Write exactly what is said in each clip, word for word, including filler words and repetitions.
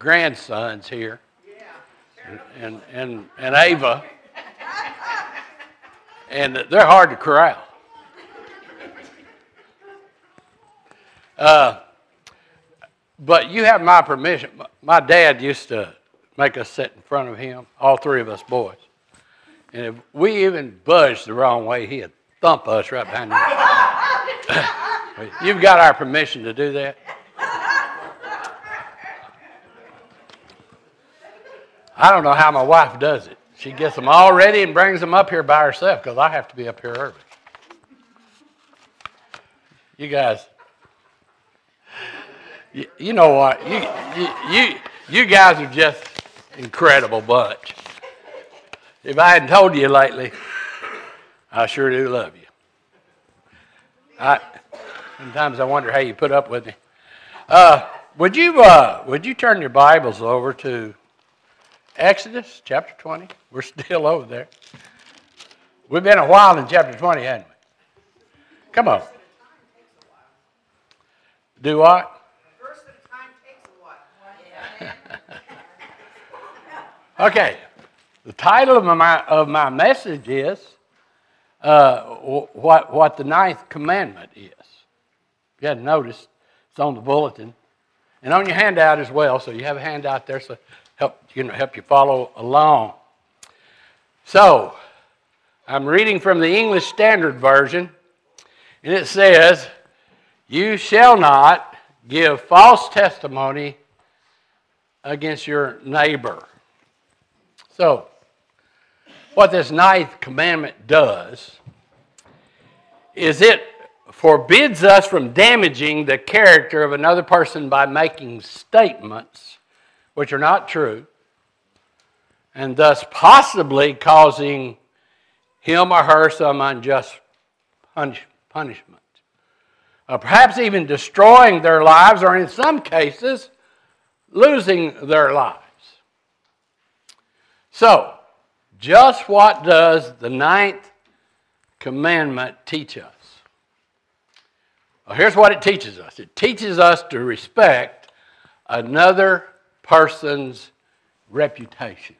grandsons here, and and and Ava, and they're hard to corral. Uh, but you have my permission. My dad used to make us sit in front of him, all three of us boys, and if we even budged the wrong way, he'd thump us right behind the ear. You've got our permission to do that. I don't know how my wife does it. She gets them all ready and brings them up here by herself because I have to be up here early. You guys, you, you know what? You, you, you, you guys are just an incredible bunch. If I hadn't told you lately, I sure do love you. I, sometimes I wonder how you put up with me. Uh, would you uh, would you turn your Bibles over to Exodus chapter twenty? We're still over there. We've been a while in chapter twenty, haven't we? Come on. Do what? Verse at a time takes a while. Okay. The title of my of my message is uh, what what the ninth commandment is. If you hadn't noticed, it's on the bulletin and on your handout as well. So you have a handout there, so help you know help you follow along. So I'm reading from the English Standard Version, and it says, "You shall not give false testimony against your neighbor." So, what this ninth commandment does is it forbids us from damaging the character of another person by making statements which are not true, and thus possibly causing him or her some unjust punish, punishment. Uh, perhaps even destroying their lives, or in some cases, losing their lives. So, just what does the ninth commandment teach us? Well, here's what it teaches us. It teaches us to respect another person's reputation.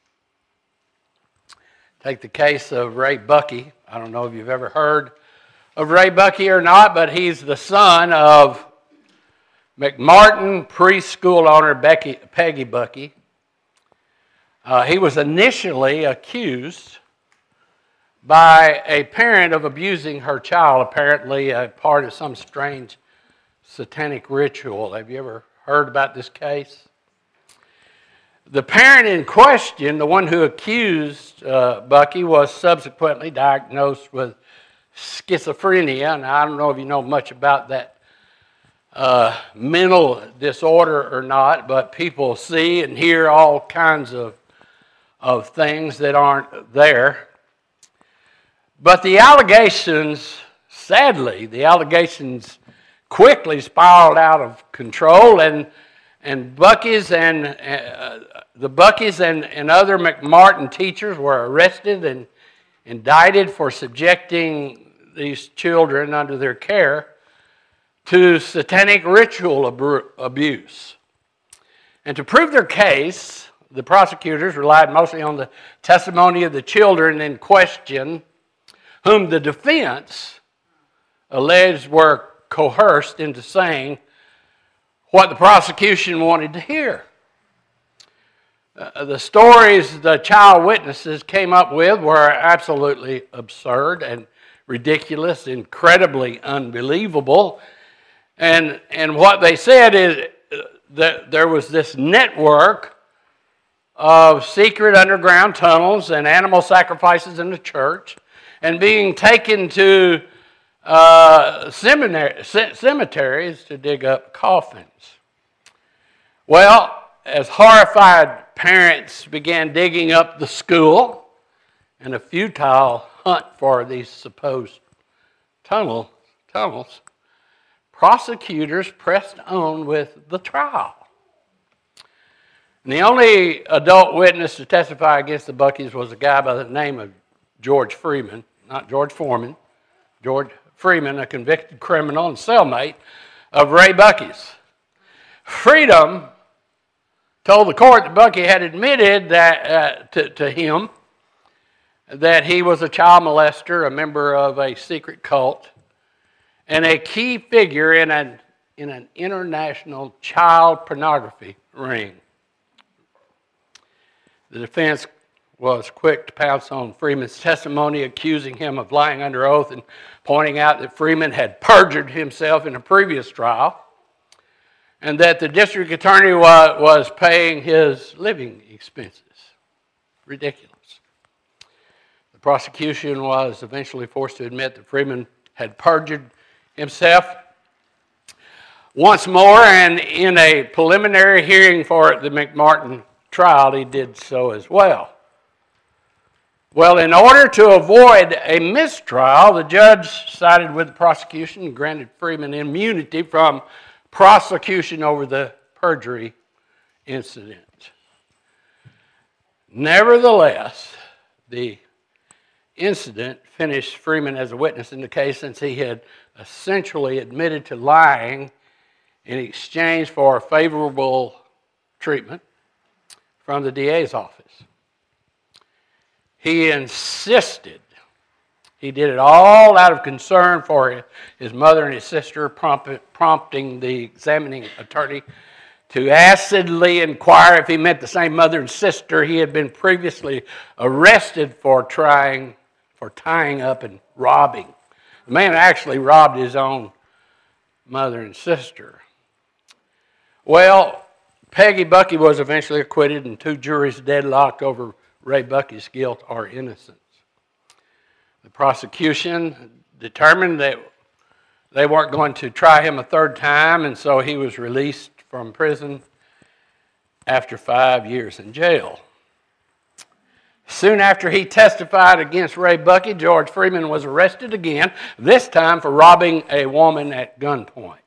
Take the case of Ray Buckey. I don't know if you've ever heard of Ray Buckey or not, but he's the son of McMartin preschool owner Becky, Peggy Buckey. Uh, he was initially accused by a parent of abusing her child, apparently a part of some strange satanic ritual. Have you ever heard about this case? The parent in question, the one who accused uh, Buckey, was subsequently diagnosed with schizophrenia, and I don't know if you know much about that uh, mental disorder or not, but people see and hear all kinds of of things that aren't there. But the allegations, sadly, the allegations quickly spiraled out of control, and and Bucky's and uh, the Bucky's and, and other McMartin teachers were arrested and indicted for subjecting these children under their care to satanic ritual ab- abuse. And to prove their case, the prosecutors relied mostly on the testimony of the children in question, whom the defense alleged were coerced into saying what the prosecution wanted to hear. Uh, the stories the child witnesses came up with were absolutely absurd and ridiculous, incredibly unbelievable. And, and what they said is that there was this network of secret underground tunnels and animal sacrifices in the church, and being taken to uh, seminary, c- cemeteries to dig up coffins. Well, as horrified parents began digging up the school in a futile hunt for these supposed tunnel, tunnels, prosecutors pressed on with the trial. And the only adult witness to testify against the Buckys was a guy by the name of George Freeman, not George Foreman, George Freeman, a convicted criminal and cellmate of Ray Bucky's. Freedom told the court that Bucky had admitted that uh, to, to him that he was a child molester, a member of a secret cult, and a key figure in an, in an international child pornography ring. The defense was quick to pounce on Freeman's testimony, accusing him of lying under oath and pointing out that Freeman had perjured himself in a previous trial and that the district attorney was, was paying his living expenses. Ridiculous. The prosecution was eventually forced to admit that Freeman had perjured himself once more, and in a preliminary hearing for the McMartin trial, he did so as well. Well, in order to avoid a mistrial, the judge sided with the prosecution and granted Freeman immunity from prosecution over the perjury incident. Nevertheless, the incident finished Freeman as a witness in the case, since he had essentially admitted to lying in exchange for favorable treatment from the D A's office. He insisted, he did it all out of concern for his mother and his sister, prompting the examining attorney to acidly inquire if he meant the same mother and sister he had been previously arrested for trying, for tying up and robbing. The man actually robbed his own mother and sister. Well, Peggy Bucky was eventually acquitted, and two juries deadlocked over Ray Bucky's guilt or innocence. The prosecution determined that they weren't going to try him a third time, and so he was released from prison after five years in jail. Soon after he testified against Ray Bucky, George Freeman was arrested again, this time for robbing a woman at gunpoint.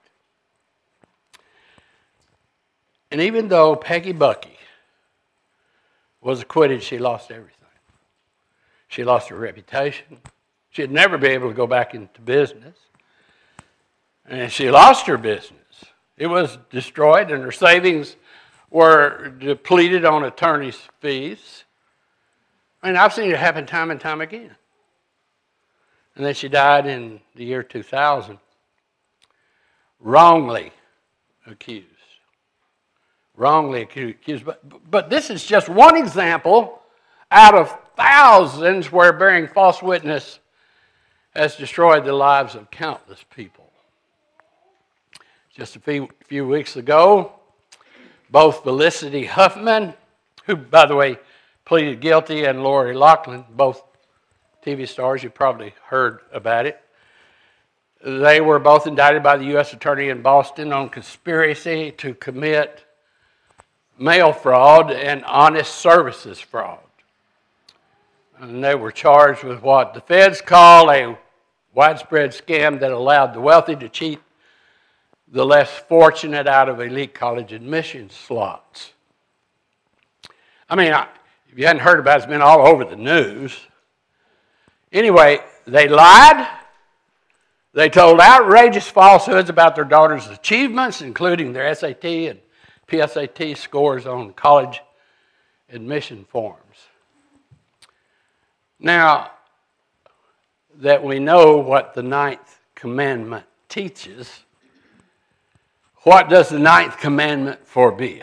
And even though Peggy Bucky was acquitted, she lost everything. She lost her reputation. She'd never be able to go back into business. And she lost her business. It was destroyed, and her savings were depleted on attorney's fees. I mean, I've seen it happen time and time again. And then she died in the year two thousand, wrongly accused. Wrongly accused. But, but this is just one example out of thousands where bearing false witness has destroyed the lives of countless people. Just a few, few weeks ago, both Felicity Huffman, who, by the way, pleaded guilty, and Lori Loughlin, both T V stars, you probably heard about it. They were both indicted by the U S Attorney in Boston on conspiracy to commit mail fraud and honest services fraud. And they were charged with what the feds call a widespread scam that allowed the wealthy to cheat the less fortunate out of elite college admission slots. I mean, if you hadn't heard about it, it's been all over the news. Anyway, they lied. They told outrageous falsehoods about their daughters' achievements, including their S A T and P S A T scores on college admission forms. Now that we know what the ninth commandment teaches, what does the ninth commandment forbid?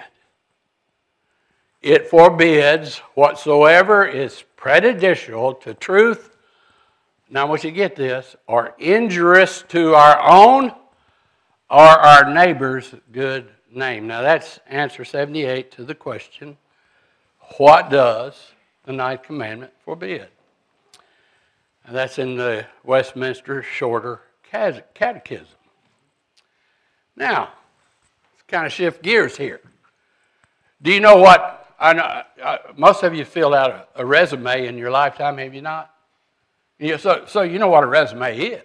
It forbids whatsoever is prejudicial to truth, now I want you to get this, or injurious to our own or our neighbor's good name. Now that's answer seventy-eight to the question, what does the ninth commandment forbid? And that's in the Westminster Shorter Catechism. Now, let's kind of shift gears here. Do you know what, I know, uh, most of you filled out a, a resume in your lifetime, have you not? Yeah, so, so you know what a resume is.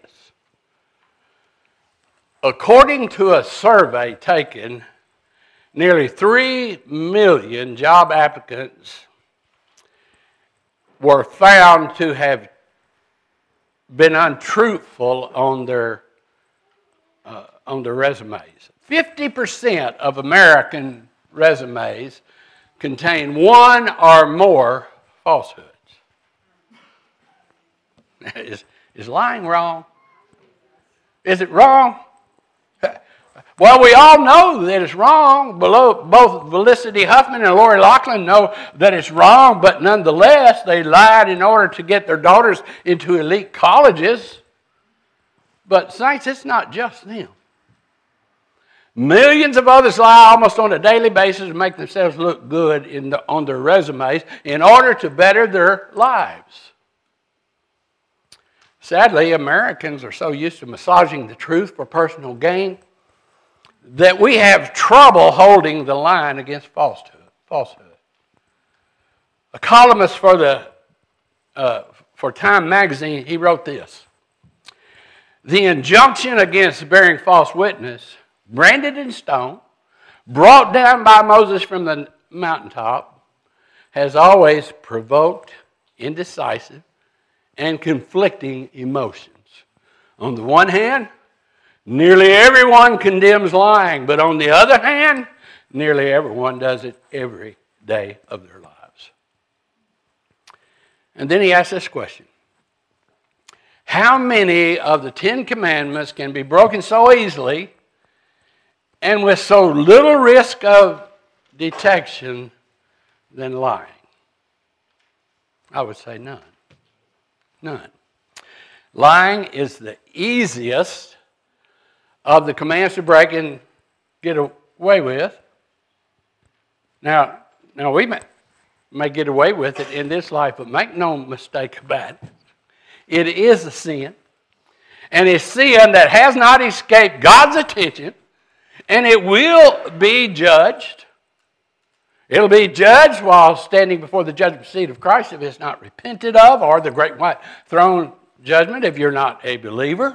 According to a survey taken, nearly three million job applicants were found to have been untruthful on their, uh, on their resumes. fifty percent of American resumes contain one or more falsehoods. Is, is lying wrong? Is it wrong? Well, we all know that it's wrong. Below, both Felicity Huffman and Lori Loughlin know that it's wrong, but nonetheless, they lied in order to get their daughters into elite colleges. But saints, it's not just them. Millions of others lie almost on a daily basis to make themselves look good in the, on their resumes in order to better their lives. Sadly, Americans are so used to massaging the truth for personal gain that we have trouble holding the line against falsehood. falsehood. A columnist for, the, uh, for Time magazine, he wrote this: "The injunction against bearing false witness, branded in stone, brought down by Moses from the mountaintop, has always provoked indecisive and conflicting emotions. On the one hand, nearly everyone condemns lying, but on the other hand, nearly everyone does it every day of their lives." And then he asks this question: how many of the Ten Commandments can be broken so easily and with so little risk of detection than lying? I would say none. None. Lying is the easiest of the commands to break and get away with. Now, now we may, may get away with it in this life, but make no mistake about it. It is a sin, and a sin that has not escaped God's attention, and it will be judged. It'll be judged while standing before the judgment seat of Christ if it's not repented of, or the great white throne judgment if you're not a believer.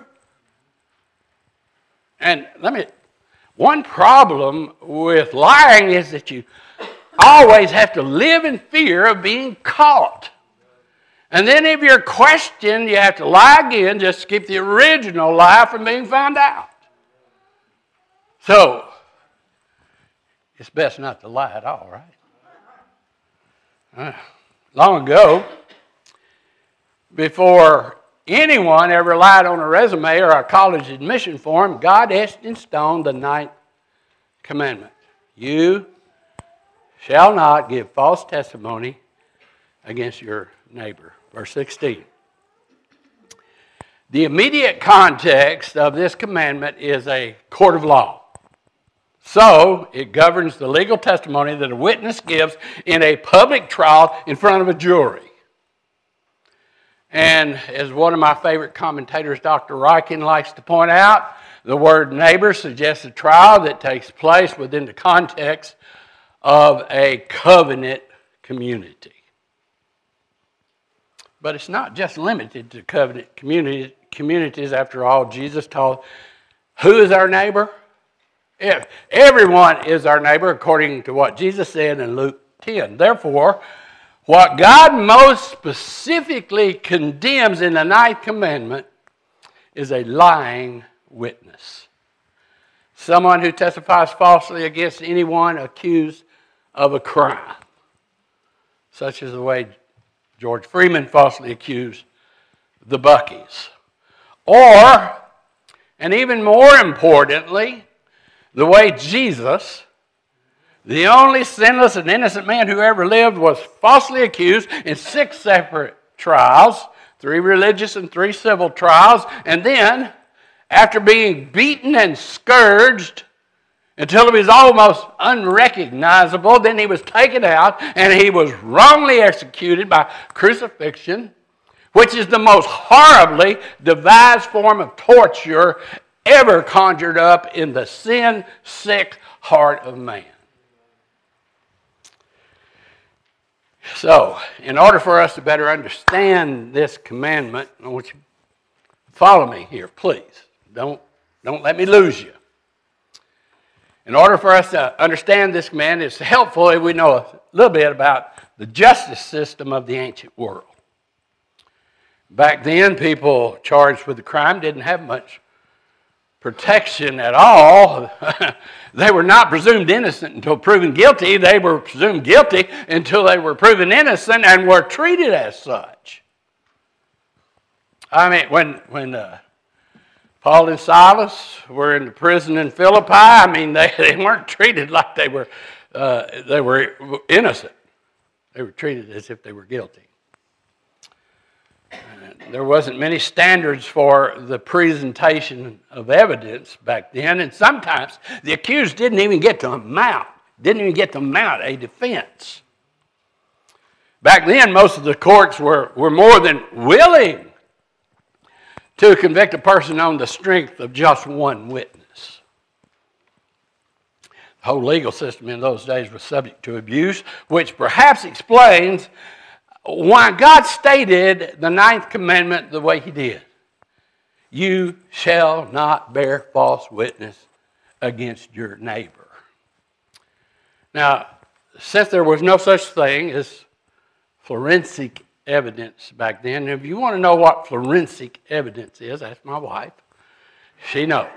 And let me, one problem with lying is that you always have to live in fear of being caught. And then if you're questioned, you have to lie again just to keep the original lie from being found out. So, it's best not to lie at all, right? Uh, long ago, before anyone ever lied on a resume or a college admission form, God etched in stone the ninth commandment: "You shall not give false testimony against your neighbor." Verse sixteen. The immediate context of this commandment is a court of law. So, it governs the legal testimony that a witness gives in a public trial in front of a jury. And as one of my favorite commentators, Doctor Ryken, likes to point out, the word neighbor suggests a trial that takes place within the context of a covenant community. But it's not just limited to covenant community, communities. After all, Jesus taught, who is our neighbor? If everyone is our neighbor, according to what Jesus said in Luke ten. Therefore, what God most specifically condemns in the ninth commandment is a lying witness. Someone who testifies falsely against anyone accused of a crime, such as the way George Freeman falsely accused the Buckys. Or, and even more importantly, the way Jesus, the only sinless and innocent man who ever lived, was falsely accused in six separate trials, three religious and three civil trials, and then, after being beaten and scourged until he was almost unrecognizable, then he was taken out and he was wrongly executed by crucifixion, which is the most horribly devised form of torture ever conjured up in the sin-sick heart of man. So, in order for us to better understand this commandment, I want you to follow me here, please. Don't, don't let me lose you. In order for us to understand this commandment, it's helpful if we know a little bit about the justice system of the ancient world. Back then, people charged with a crime didn't have much protection at all. They were not presumed innocent until proven guilty. They were presumed guilty until they were proven innocent and were treated as such. I mean, when when uh, Paul and Silas were in the prison in Philippi, I mean, they, they weren't treated like they were uh, they were innocent. They were treated as if they were guilty. There wasn't many standards for the presentation of evidence back then, and sometimes the accused didn't even get to mount, didn't even get to mount a defense. Back then, most of the courts were, were more than willing to convict a person on the strength of just one witness. The whole legal system in those days was subject to abuse, which perhaps explains why God stated the ninth commandment the way he did. You shall not bear false witness against your neighbor. Now, since there was no such thing as forensic evidence back then, if you want to know what forensic evidence is, ask my wife. She knows.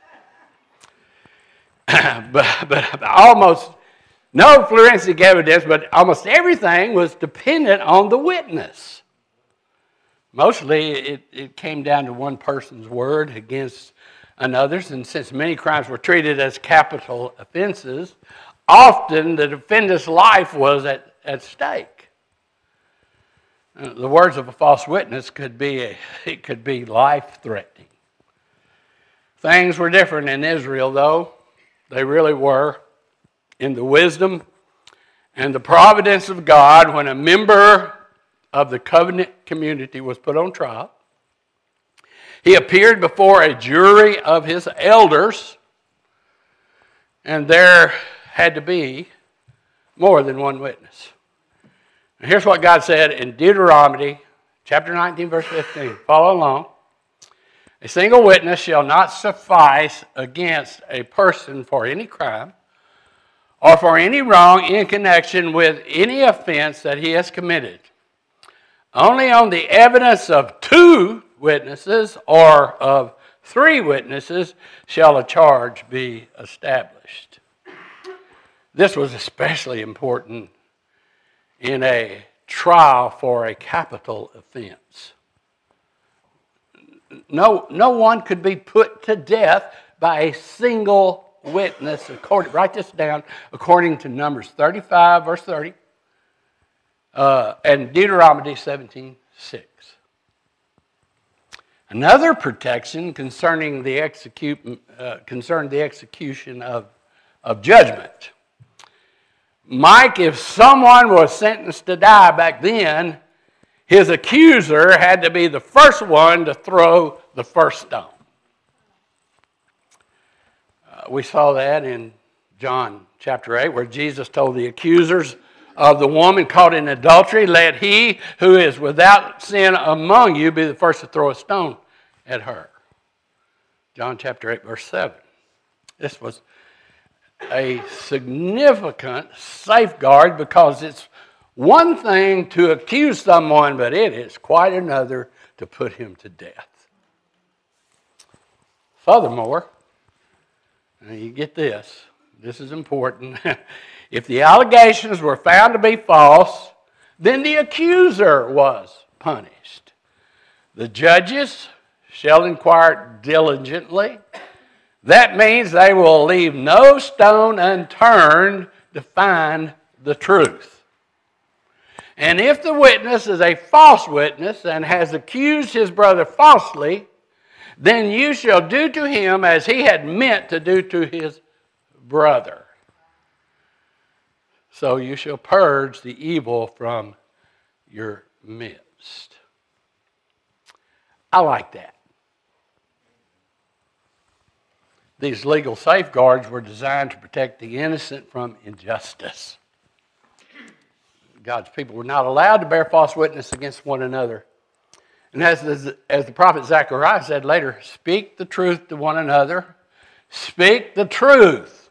but, but almost no forensic evidence, but almost everything was dependent on the witness. Mostly it, it came down to one person's word against another's, and since many crimes were treated as capital offenses, often the defendant's life was at, at stake. Uh, the words of a false witness could be a, it could be life-threatening. Things were different in Israel, though. They really were. In the wisdom and the providence of God, when a member of the covenant community was put on trial, he appeared before a jury of his elders, and there had to be more than one witness. And here's what God said in Deuteronomy chapter nineteen, verse fifteen. Follow along. A single witness shall not suffice against a person for any crime or for any wrong in connection with any offense that he has committed. Only on the evidence of two witnesses or of three witnesses shall a charge be established. This was especially important in a trial for a capital offense. No, no one could be put to death by a single witness. According, write this down, according to Numbers thirty-five, verse thirty, uh, and Deuteronomy seventeen, six. Another protection concerning the execute, uh, concerned the execution of, of judgment. Mike, if someone was sentenced to die back then, his accuser had to be the first one to throw the first stone. Uh, we saw that in John chapter eight, where Jesus told the accusers of the woman caught in adultery, let he who is without sin among you be the first to throw a stone at her. John chapter eight, verse seven. This was a significant safeguard because it's one thing to accuse someone, but it is quite another to put him to death. Furthermore, now you get this, this is important. If the allegations were found to be false, then the accuser was punished. The judges shall inquire diligently. That means they will leave no stone unturned to find the truth. And if the witness is a false witness and has accused his brother falsely, then you shall do to him as he had meant to do to his brother. So you shall purge the evil from your midst. I like that. These legal safeguards were designed to protect the innocent from injustice. God's people were not allowed to bear false witness against one another. And as the, as the prophet Zechariah said later, speak the truth to one another. Speak the truth.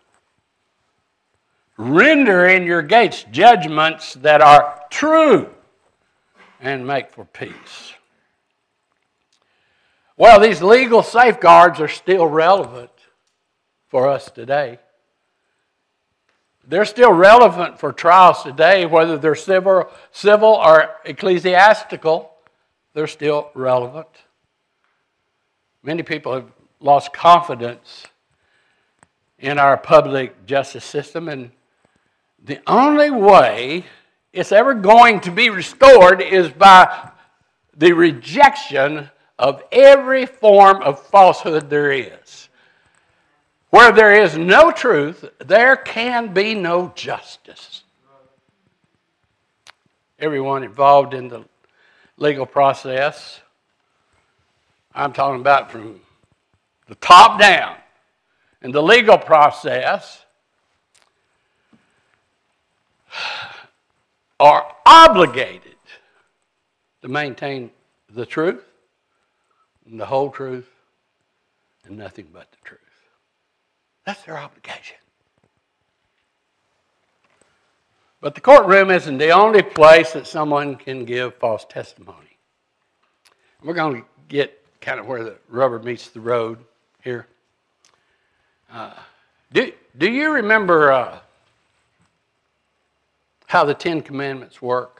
Render in your gates judgments that are true and make for peace. Well, these legal safeguards are still relevant for us today. They're still relevant for trials today, whether they're civil, civil or ecclesiastical. They're still relevant. Many people have lost confidence in our public justice system, and the only way it's ever going to be restored is by the rejection of every form of falsehood there is. Where there is no truth, there can be no justice. Everyone involved in the legal process, I'm talking about from the top down, in the legal process, are obligated to maintain the truth, and the whole truth, and nothing but the truth. That's their obligation. But the courtroom isn't the only place that someone can give false testimony. We're going to get kind of where the rubber meets the road here. Uh, do, do you remember uh, how the Ten Commandments work?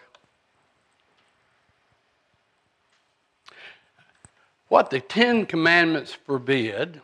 What the Ten Commandments forbid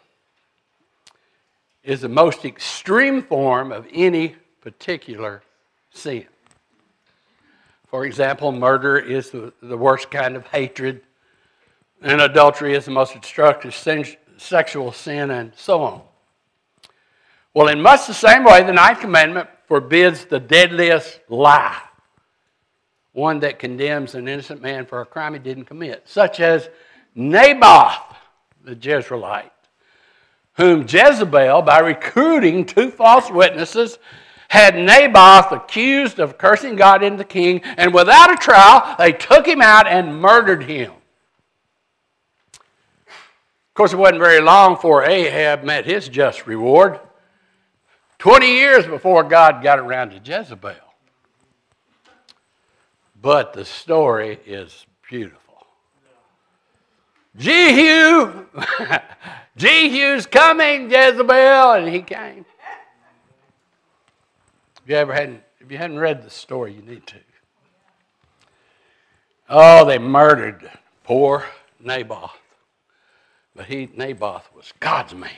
is the most extreme form of any particular sin. For example, murder is the, the worst kind of hatred, and adultery is the most destructive sin, sexual sin, and so on. Well, in much the same way, the Ninth Commandment forbids the deadliest lie, one that condemns an innocent man for a crime he didn't commit, such as Naboth, the Jezreelite, whom Jezebel, by recruiting two false witnesses, had Naboth accused of cursing God and the king, and without a trial, they took him out and murdered him. Of course, it wasn't very long before Ahab met his just reward. Twenty years before God got around to Jezebel. But the story is beautiful. Jehu, Jehu's coming, Jezebel, and he came. If you ever hadn't, if you hadn't read the story, you need to. Oh, they murdered poor Naboth, but he, Naboth, was God's man.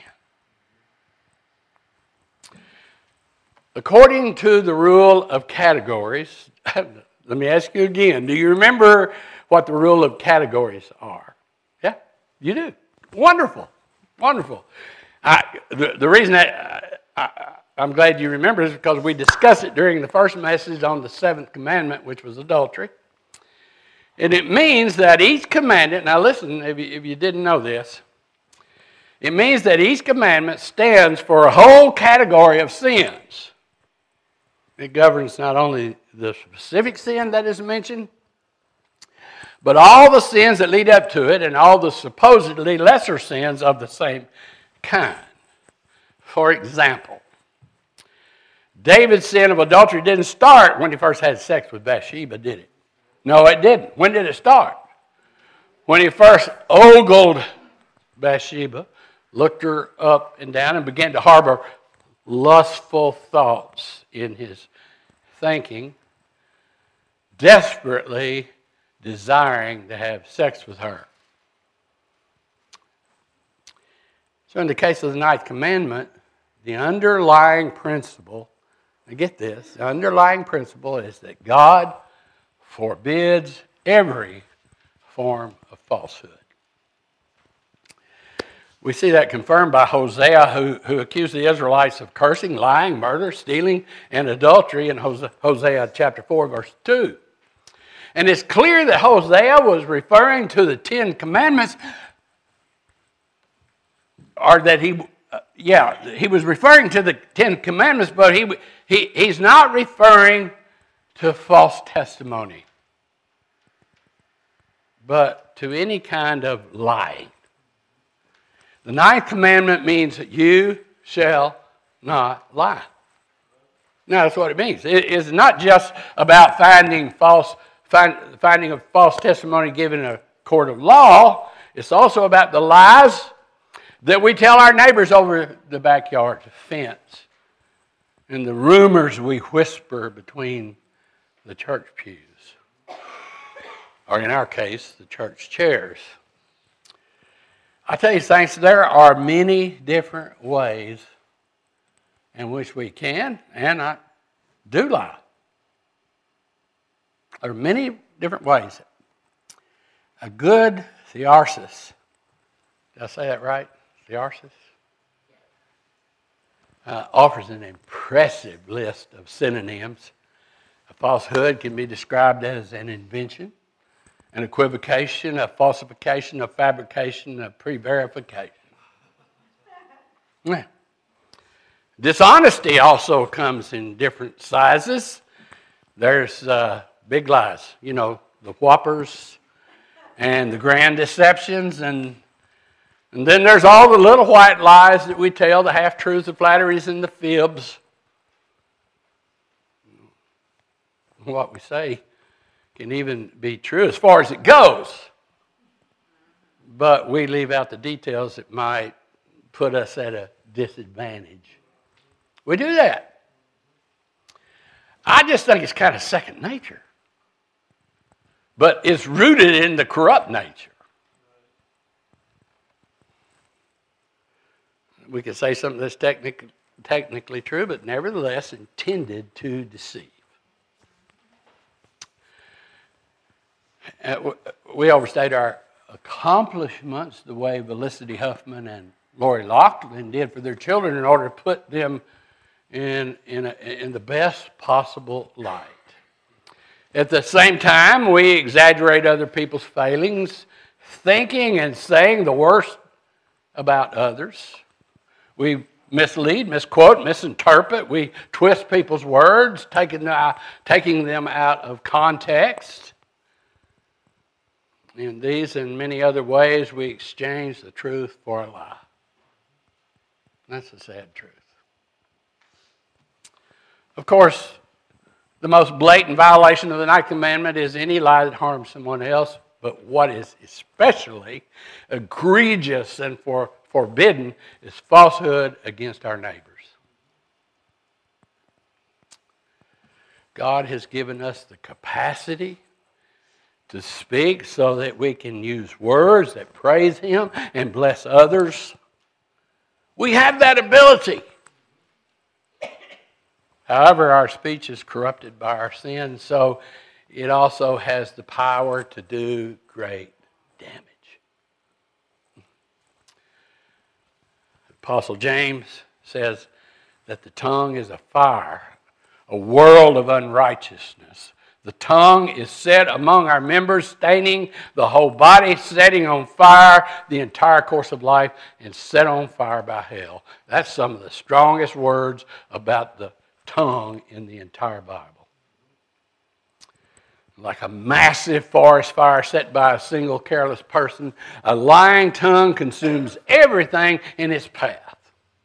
According to the rule of categories, let me ask you again: do you remember what the rule of categories are? Yeah, you do. Wonderful, wonderful. I, the, the reason that I, I, I'm glad you remember is because we discussed it during the first message on the seventh commandment, which was adultery. And it means that each commandment, now listen, if you, if you didn't know this, it means that each commandment stands for a whole category of sins. It governs not only the specific sin that is mentioned, but all the sins that lead up to it and all the supposedly lesser sins of the same kind. For example, David's sin of adultery didn't start when he first had sex with Bathsheba, did it? No, it didn't. When did it start? When he first ogled Bathsheba, looked her up and down, and began to harbor lustful thoughts in his thinking, desperately desiring to have sex with her. So in the case of the ninth commandment, the underlying principle, now get this, the underlying principle is that God forbids every form of falsehood. We see that confirmed by Hosea, who, who accused the Israelites of cursing, lying, murder, stealing, and adultery in Hosea chapter four, verse two. And it's clear that Hosea was referring to the Ten Commandments, or that he, uh, yeah, he was referring to the Ten Commandments, but he, he he's not referring to false testimony, but to any kind of lying. The ninth commandment means that you shall not lie. Now, that's what it means. It is not just about finding false, find, finding a false testimony given in a court of law. It's also about the lies that we tell our neighbors over the backyard fence and the rumors we whisper between the church pews, or in our case, the church chairs. I tell you, saints, there are many different ways in which we can and I do lie. There are many different ways. A good thearsis, did I say that right? Thearsis? Uh, offers an impressive list of synonyms. A falsehood can be described as an invention, an equivocation, a falsification, a fabrication, a pre-verification. Yeah. Dishonesty also comes in different sizes. There's uh, big lies, you know, the whoppers and the grand deceptions, and and then there's all the little white lies that we tell, the half-truths, the flatteries, and the fibs. What we say can even be true as far as it goes, but we leave out the details that might put us at a disadvantage. We do that. I just think it's kind of second nature, but it's rooted in the corrupt nature. We could say something that's technic- technically true, but nevertheless intended to deceive. Uh, we overstate our accomplishments the way Felicity Huffman and Lori Loughlin did for their children in order to put them in, in, a, in the best possible light. At the same time, we exaggerate other people's failings, thinking and saying the worst about others. We mislead, misquote, misinterpret. We twist people's words, taking, uh, taking them out of context. In these and many other ways, we exchange the truth for a lie. That's the sad truth. Of course, the most blatant violation of the Ninth Commandment is any lie that harms someone else. But what is especially egregious and for, forbidden is falsehood against our neighbors. God has given us the capacity to speak so that we can use words that praise Him and bless others. We have that ability. However, our speech is corrupted by our sin, so it also has the power to do great damage. Apostle James says that the tongue is a fire, a world of unrighteousness. The tongue is set among our members, staining the whole body, setting on fire the entire course of life, and set on fire by hell. That's some of the strongest words about the tongue in the entire Bible. Like a massive forest fire set by a single careless person, a lying tongue consumes everything in its path.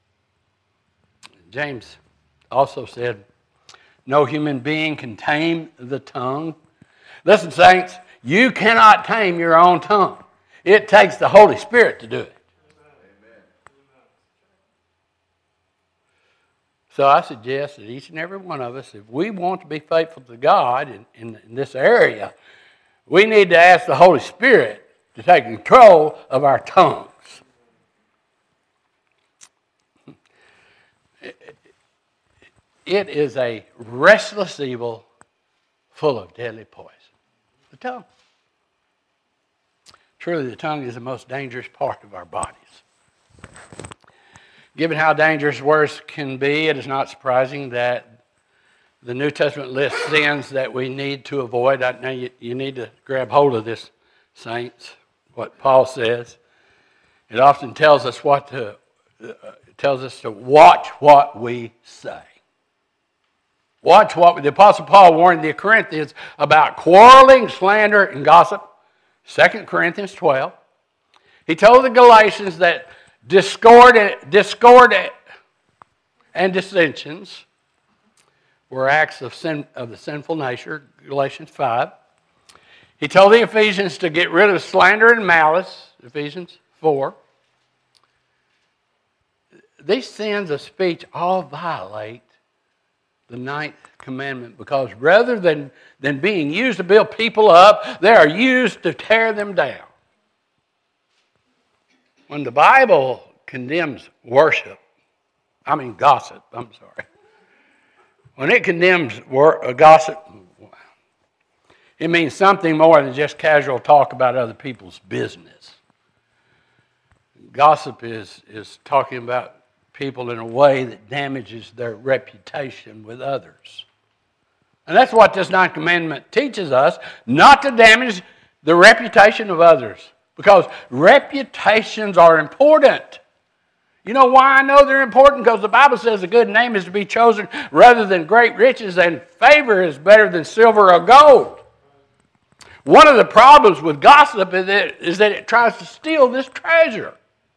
James also said, no human being can tame the tongue. Listen, saints, you cannot tame your own tongue. It takes the Holy Spirit to do it. So I suggest that each and every one of us, if we want to be faithful to God in, in, in this area, we need to ask the Holy Spirit to take control of our tongues. It is a restless evil full of deadly poison. The tongue. Truly, the tongue is the most dangerous part of our bodies. Given how dangerous words can be, it is not surprising that the New Testament lists sins that we need to avoid. I know you, you need to grab hold of this, saints, what Paul says. It often tells us what to, uh, tells us to watch what we say. Watch what the Apostle Paul warned the Corinthians about quarreling, slander, and gossip. Second Corinthians twelve. He told the Galatians that discord, discord and dissensions were acts of sin of the sinful nature. Galatians five. He told the Ephesians to get rid of slander and malice, Ephesians four. These sins of speech all violate the ninth commandment because rather than, than being used to build people up, they are used to tear them down. When the Bible condemns worship, I mean gossip, I'm sorry. When it condemns wor- uh, gossip, it means something more than just casual talk about other people's business. Gossip is, is talking about people in a way that damages their reputation with others. And that's what this ninth commandment teaches us, not to damage the reputation of others. Because reputations are important. You know why I know they're important? Because the Bible says a good name is to be chosen rather than great riches, and favor is better than silver or gold. One of the problems with gossip is that, is that it tries to steal this treasure.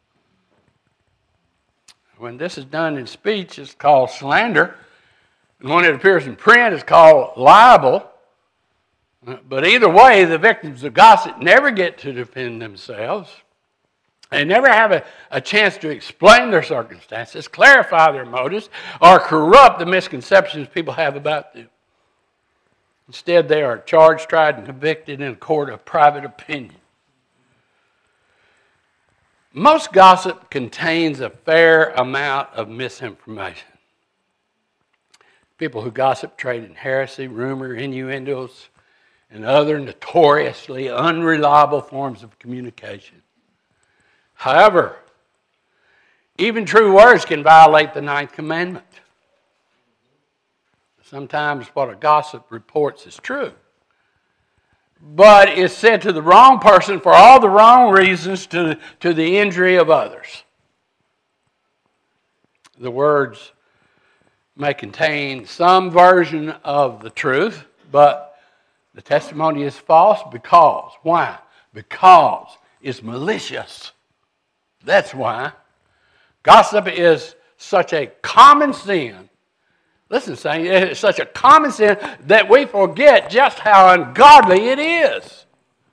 When this is done in speech, it's called slander. And when it appears in print, it's called libel. But either way, the victims of gossip never get to defend themselves. They never have a, a chance to explain their circumstances, clarify their motives, or corrupt the misconceptions people have about them. Instead, they are charged, tried, and convicted in a court of private opinion. Most gossip contains a fair amount of misinformation. People who gossip trade in heresy, rumor, innuendos, and other notoriously unreliable forms of communication. However, even true words can violate the ninth commandment. Sometimes what a gossip reports is true, but it's said to the wrong person for all the wrong reasons to, to the injury of others. The words may contain some version of the truth, but the testimony is false because, why? Because it's malicious. That's why. Gossip is such a common sin. Listen, saying it's such a common sin that we forget just how ungodly it is.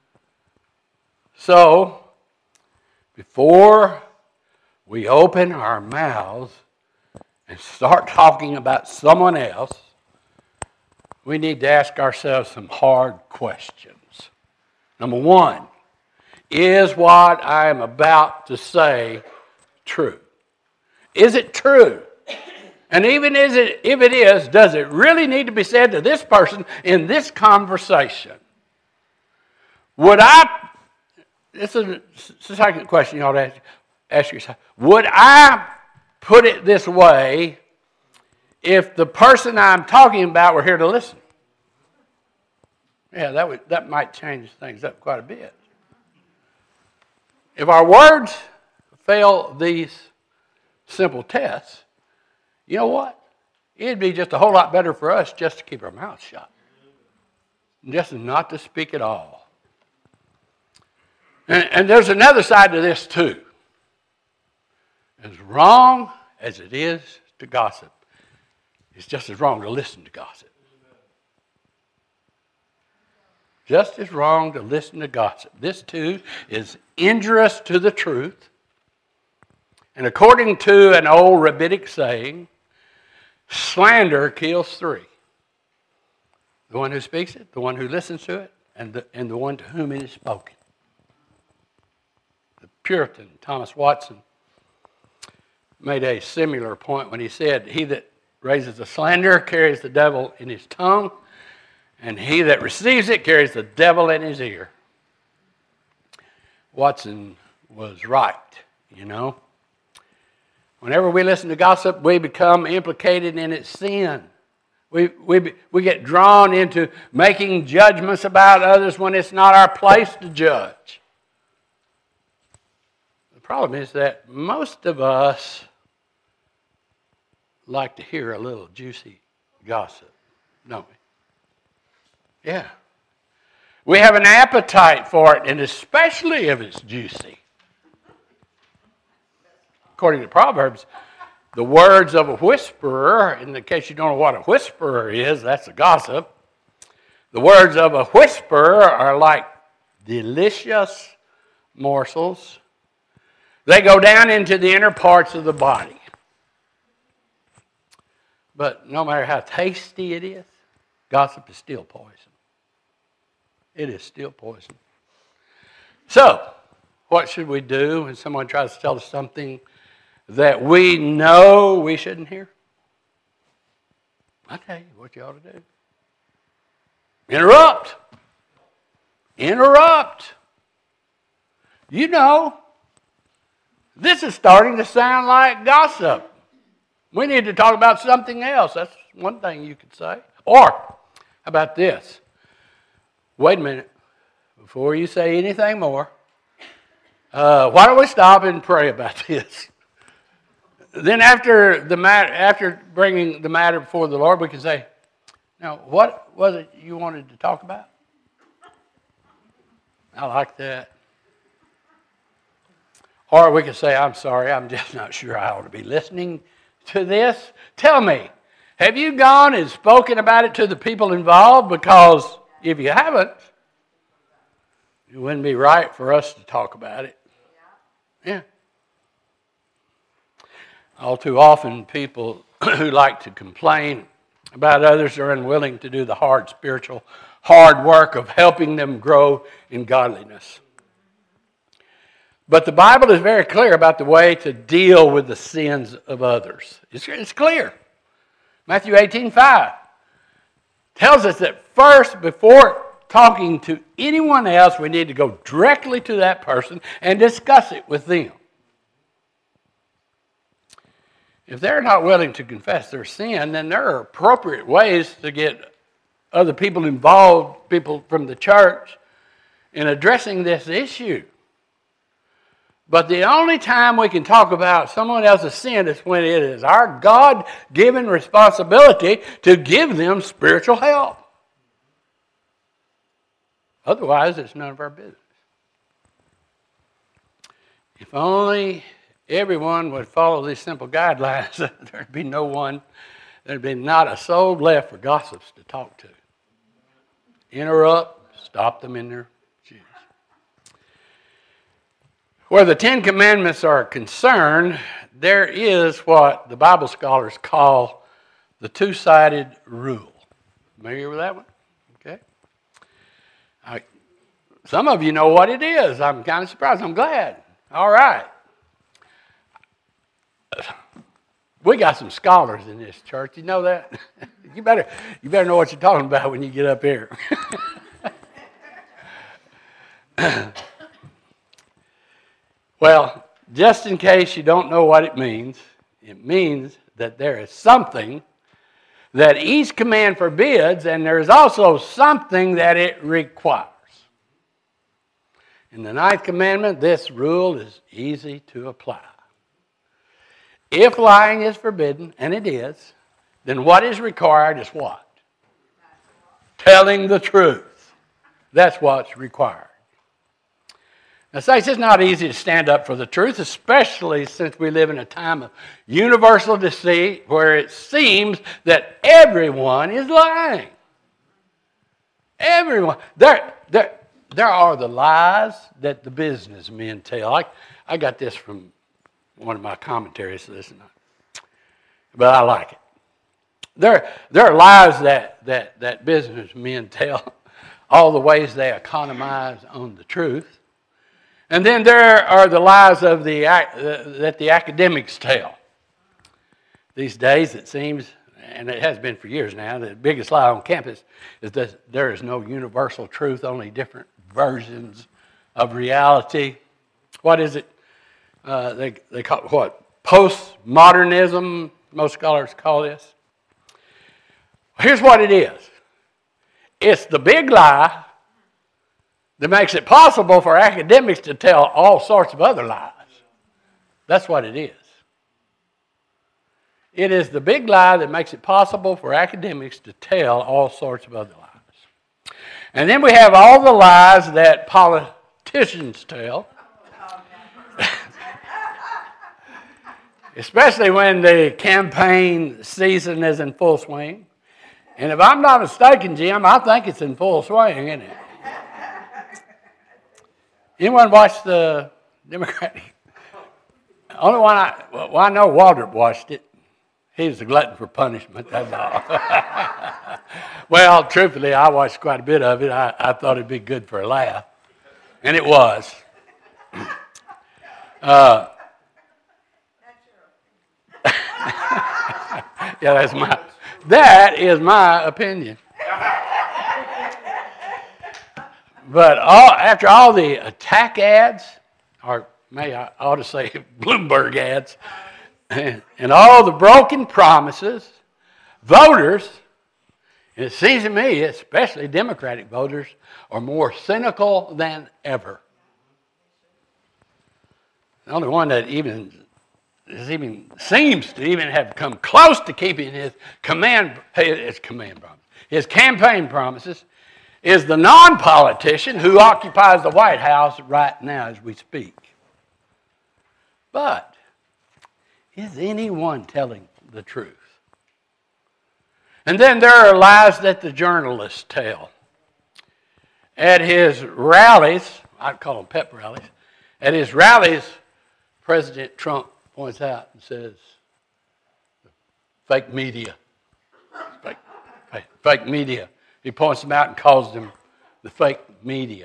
So, before we open our mouths and start talking about someone else, we need to ask ourselves some hard questions. Number one, is what I am about to say true? Is it true? And even is it, if it is, does it really need to be said to this person in this conversation? Would I, this is the second question you ought to ask, ask yourself, would I put it this way if the person I'm talking about were here to listen? Yeah, that would that might change things up quite a bit. If our words fail these simple tests, you know what? It'd be just a whole lot better for us just to keep our mouths shut. Just not to speak at all. And, and there's another side to this too. As wrong as it is to gossip, it's just as wrong to listen to gossip. Just as wrong to listen to gossip. This too is injurious to the truth. And according to an old rabbinic saying, slander kills three. The one who speaks it, the one who listens to it, and the, and the one to whom it is spoken. The Puritan Thomas Watson made a similar point when he said, he that raises a slander carries the devil in his tongue, and he that receives it carries the devil in his ear. Watson was right, you know. Whenever we listen to gossip, we become implicated in its sin. We, we, we get drawn into making judgments about others when it's not our place to judge. The problem is that most of us like to hear a little juicy gossip, don't we? Yeah. We have an appetite for it, and especially if it's juicy. According to Proverbs, the words of a whisperer, in the case you don't know what a whisperer is, that's a gossip, The words of a whisperer are like delicious morsels. They go down into the inner parts of the body. But no matter how tasty it is, gossip is still poison. It is still poison. So, what should we do when someone tries to tell us something that we know we shouldn't hear? I'll tell you what you ought to do. Interrupt. Interrupt. You know, this is starting to sound like gossip. We need to talk about something else. That's one thing you could say. Or, how about this? Wait a minute. Before you say anything more, uh, why don't we stop and pray about this? Then after the matter, after bringing the matter before the Lord, we can say, now, what was it you wanted to talk about? I like that. Or we can say, I'm sorry, I'm just not sure I ought to be listening to this. Tell me, have you gone and spoken about it to the people involved? Because if you haven't, it wouldn't be right for us to talk about it. Yeah. All too often, people who like to complain about others are unwilling to do the hard spiritual, hard work of helping them grow in godliness. But the Bible is very clear about the way to deal with the sins of others. It's, it's clear. Matthew eighteen five tells us that first, before talking to anyone else, we need to go directly to that person and discuss it with them. If they're not willing to confess their sin, then there are appropriate ways to get other people involved, people from the church, in addressing this issue. But the only time we can talk about someone else's sin is when it is our God-given responsibility to give them spiritual help. Otherwise, it's none of our business. If only everyone would follow these simple guidelines, there'd be no one, there'd be not a soul left for gossips to talk to. Interrupt, stop them in their shoes. Where the Ten Commandments are concerned, there is what the Bible scholars call the two-sided rule. Familiar with that one? Okay. I, some of you know what it is. I'm kind of surprised. I'm glad. All right. We got some scholars in this church. You know that? you better you better know what you're talking about when you get up here. Well, just in case you don't know what it means, it means that there is something that each command forbids, and there is also something that it requires. In the ninth commandment, this rule is easy to apply. If lying is forbidden, and it is, then what is required is what? Telling the truth. That's what's required. Now, saints, it's not easy to stand up for the truth, especially since we live in a time of universal deceit where it seems that everyone is lying. Everyone. There, there, there are the lies that the businessmen tell. I, I got this from one of my commentaries, listen, but I like it. There, there are lies that, that, that businessmen tell, all the ways they economize on the truth. And then there are the lies of the uh, that the academics tell. These days it seems, and it has been for years now, the biggest lie on campus is that there is no universal truth, only different versions of reality. What is it? Uh, they, they call it what? Postmodernism, most scholars call this. Here's what it is. It's the big lie that makes it possible for academics to tell all sorts of other lies. That's what it is. It is the big lie that makes it possible for academics to tell all sorts of other lies. And then we have all the lies that politicians tell. Especially when the campaign season is in full swing. And if I'm not mistaken, Jim, I think it's in full swing, isn't it? Anyone watch the Democratic? Only one I, well, I know Waldrop watched it. He was a glutton for punishment, that's all. Well, truthfully, I watched quite a bit of it. I, I thought it'd be good for a laugh. And it was. Uh, yeah, that's my, that is my opinion. But all, after all the attack ads, or may I ought to say Bloomberg ads, and, and all the broken promises, voters, and it seems to me, especially Democratic voters, are more cynical than ever. The only one that even, is even seems to even have come close to keeping his command, his command promise, his campaign promises, is the non-politician who occupies the White House right now as we speak. But is anyone telling the truth? And then there are lies that the journalists tell. At his rallies, I'd call them pep rallies, at his rallies, President Trump points out and says, fake media, fake, fake, fake media. He points them out and calls them the fake media.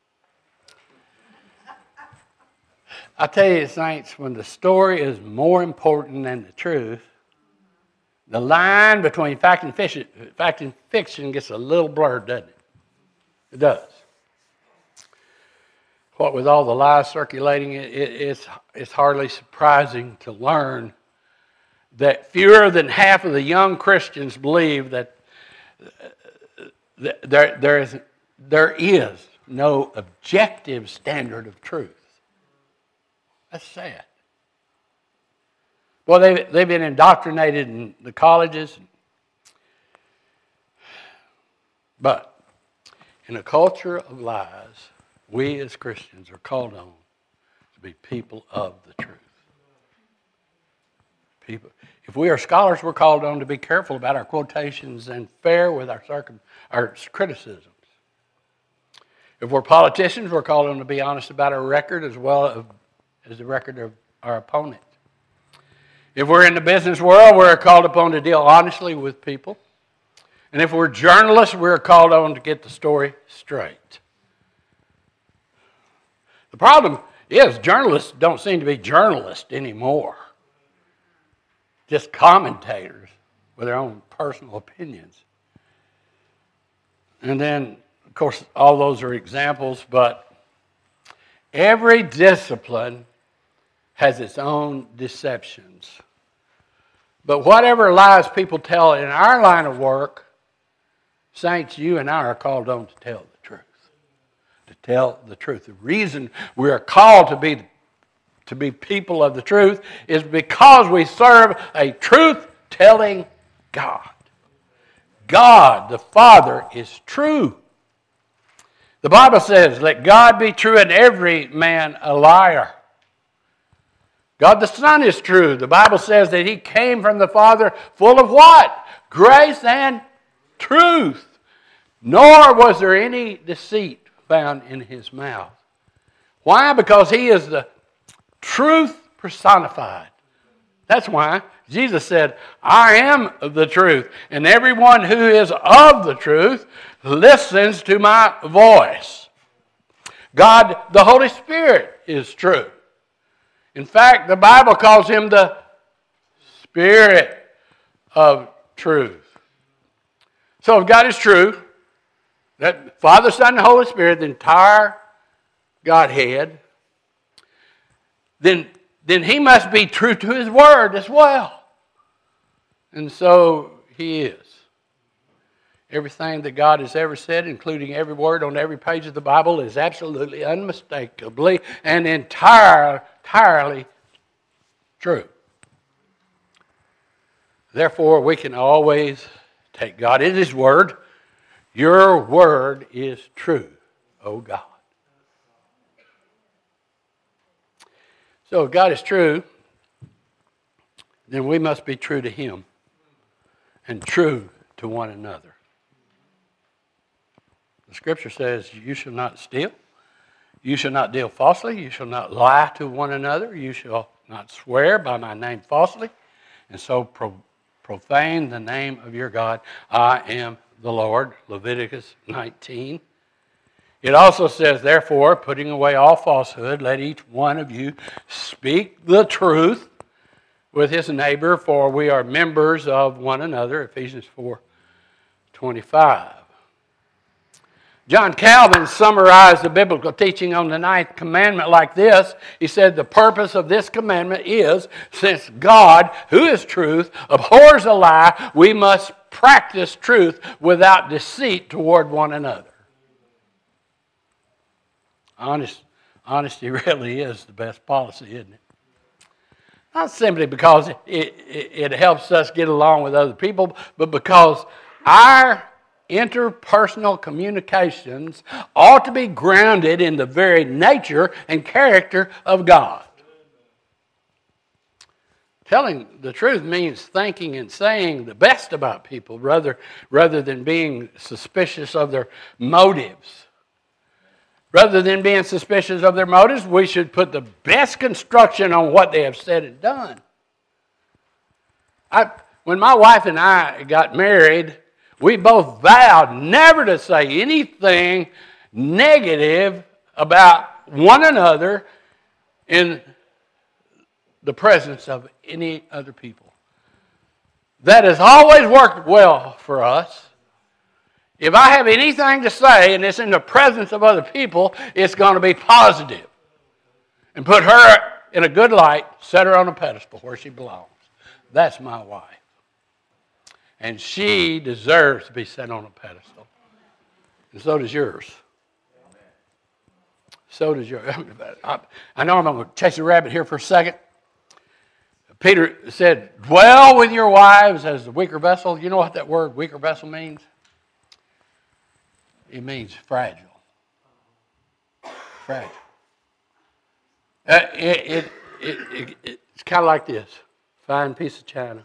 I tell you, saints, when the story is more important than the truth, the line between fact and fiction, fact and fiction gets a little blurred, doesn't it? It does. What with all the lies circulating, it, it, it's, it's hardly surprising to learn that fewer than half of the young Christians believe that There, there, is, there is no objective standard of truth. That's sad. Well, they, they've been indoctrinated in the colleges. But in a culture of lies, we as Christians are called on to be people of the truth. People. If we are scholars, we're called on to be careful about our quotations and fair with our, circum, our criticisms. If we're politicians, we're called on to be honest about our record as well as the record of our opponent. If we're in the business world, we're called upon to deal honestly with people. And if we're journalists, we're called on to get the story straight. The problem is journalists don't seem to be journalists anymore. Just commentators with their own personal opinions. And then, of course, all those are examples, but every discipline has its own deceptions. But whatever lies people tell in our line of work, saints, you and I are called on to tell the truth. To tell the truth. The reason we are called to be to be people of the truth is because we serve a truth-telling God. God, the Father, is true. The Bible says, let God be true and every man a liar. God the Son is true. The Bible says that He came from the Father full of what? Grace and truth. Nor was there any deceit found in His mouth. Why? Because He is the truth personified. That's why Jesus said, I am the truth, and everyone who is of the truth listens to my voice. God, the Holy Spirit, is true. In fact, the Bible calls Him the Spirit of truth. So if God is true, that Father, Son, and Holy Spirit, the entire Godhead, then, then He must be true to His Word as well. And so He is. Everything that God has ever said, including every word on every page of the Bible, is absolutely, unmistakably, and entire, entirely true. Therefore, we can always take God at His Word. Your Word is true, O God. So if God is true, then we must be true to Him and true to one another. The Scripture says, you shall not steal. You shall not deal falsely. You shall not lie to one another. You shall not swear by my name falsely, and so pro- profane the name of your God. I am the Lord. Leviticus nineteen. It also says, therefore, putting away all falsehood, let each one of you speak the truth with his neighbor, for we are members of one another. Ephesians four twenty-five. John Calvin summarized the biblical teaching on the ninth commandment like this. He said, the purpose of this commandment is, since God, who is truth, abhors a lie, we must practice truth without deceit toward one another. Honest, honesty really is the best policy, isn't it? Not simply because it, it, it helps us get along with other people, but because our interpersonal communications ought to be grounded in the very nature and character of God. Telling the truth means thinking and saying the best about people rather, rather than being suspicious of their motives. Rather than being suspicious of their motives, we should put the best construction on what they have said and done. I, when my wife and I got married, we both vowed never to say anything negative about one another in the presence of any other people. That has always worked well for us. If I have anything to say and it's in the presence of other people, it's going to be positive. And put her in a good light, set her on a pedestal where she belongs. That's my wife. And she deserves to be set on a pedestal. And so does yours. So does yours. I know I'm going to chase a rabbit here for a second. Peter said, dwell with your wives as the weaker vessel. You know what that word weaker vessel means? It means fragile. Fragile. Uh, it, it, it, it, it's kind of like this. Fine piece of china.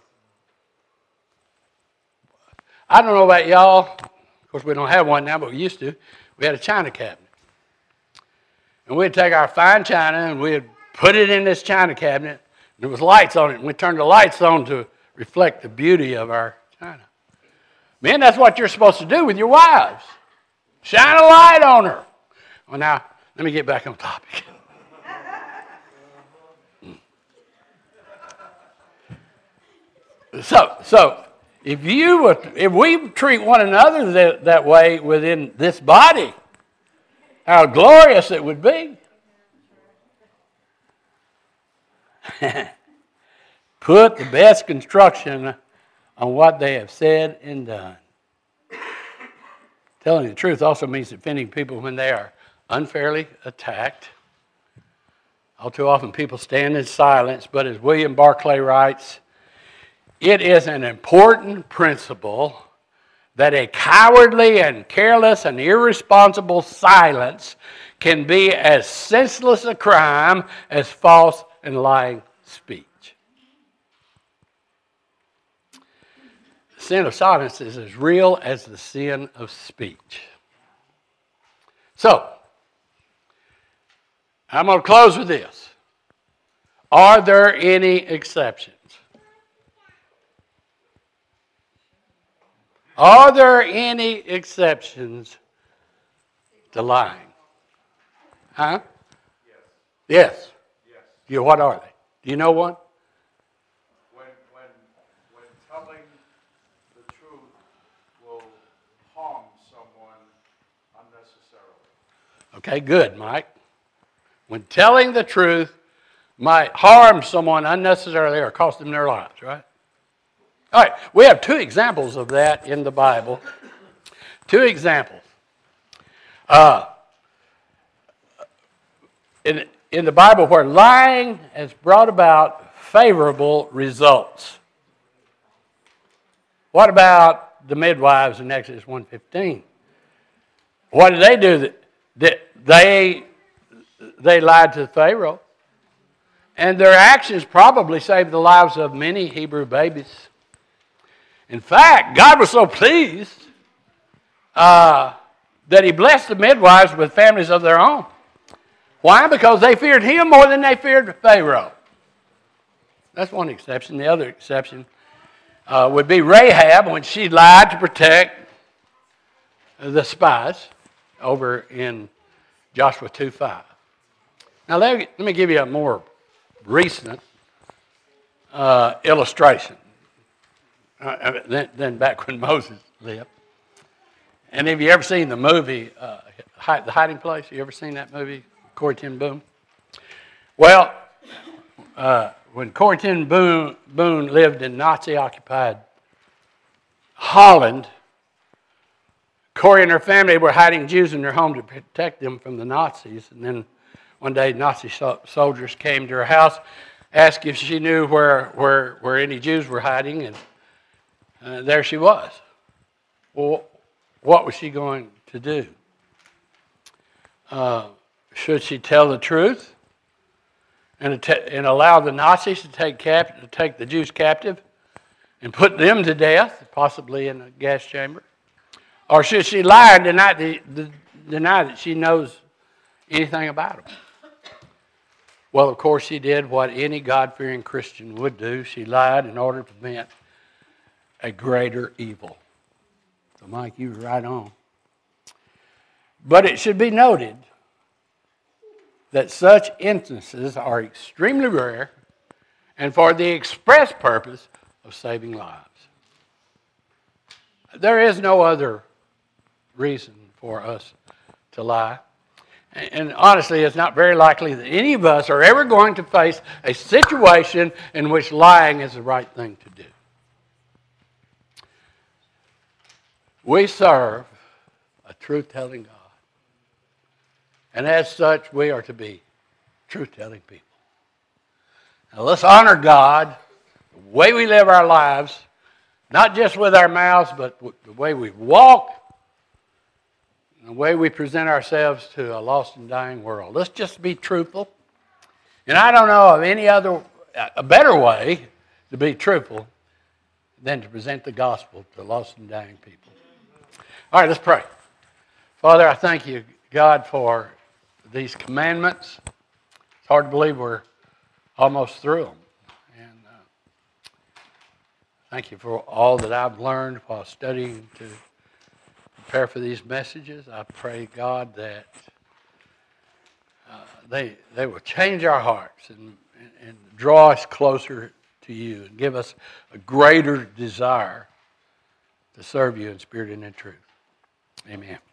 I don't know about y'all. Of course, we don't have one now, but we used to. We had a china cabinet. And we'd take our fine china and we'd put it in this china cabinet. And there was lights on it. And we turned the lights on to reflect the beauty of our china. Men, that's what you're supposed to do with your wives. Shine a light on her. Well, now, let me get back on topic. so, so if you would, if we treat one another that, that way within this body, how glorious it would be. Put the best construction on what they have said and done. Telling the truth also means defending people when they are unfairly attacked. All too often people stand in silence, but as William Barclay writes, it is an important principle that a cowardly and careless and irresponsible silence can be as senseless a crime as false and lying speech. The sin of silence is as real as the sin of speech. So, I'm going to close with this. Are there any exceptions? Are there any exceptions to lying? Huh? Yes. Yes. Yes. Yeah, what are they? Do you know one? When when when telling the truth will harm someone unnecessarily. Okay, good, Mike. When telling the truth might harm someone unnecessarily or cost them their lives, right? All right, we have two examples of that in the Bible. Two examples. Uh, in, in the Bible where lying has brought about favorable results. What about the midwives in Exodus one fifteen? What did they do? That, that they, they lied to Pharaoh. And their actions probably saved the lives of many Hebrew babies. In fact, God was so pleased uh, that he blessed the midwives with families of their own. Why? Because they feared him more than they feared Pharaoh. That's one exception. The other exception uh, would be Rahab when she lied to protect the spies over in Joshua two five. Now let me, let me give you a more recent uh, illustration uh, than, than back when Moses lived. And have you ever seen the movie uh, The Hiding Place? You ever seen that movie, Corrie ten Boom? Well, uh, when Corrie ten Boom, Boom lived in Nazi-occupied Holland, Corrie and her family were hiding Jews in their home to protect them from the Nazis. And then one day, Nazi so- soldiers came to her house, asked if she knew where, where, where any Jews were hiding, and uh, there she was. Well, what was she going to do? Uh, should she tell the truth and, and allow the Nazis to take, cap- to take the Jews captive and put them to death, possibly in a gas chamber? Or should she lie and deny, the, the, deny that she knows anything about them? Well, of course, she did what any God-fearing Christian would do. She lied in order to prevent a greater evil. So, Mike, you were right on. But it should be noted that such instances are extremely rare and for the express purpose of saving lives. There is no other reason for us to lie. And honestly, it's not very likely that any of us are ever going to face a situation in which lying is the right thing to do. We serve a truth-telling God. And as such, we are to be truth-telling people. Now let's honor God, the way we live our lives, not just with our mouths, but the way we walk, the way we present ourselves to a lost and dying world. Let's just be truthful. And I don't know of any other, a better way to be truthful than to present the gospel to lost and dying people. All right, let's pray. Father, I thank you, God, for these commandments. It's hard to believe we're almost through them. And uh, thank you for all that I've learned while studying to prepare for these messages. I pray, God, that uh, they they will change our hearts and, and, and draw us closer to you and give us a greater desire to serve you in spirit and in truth. Amen.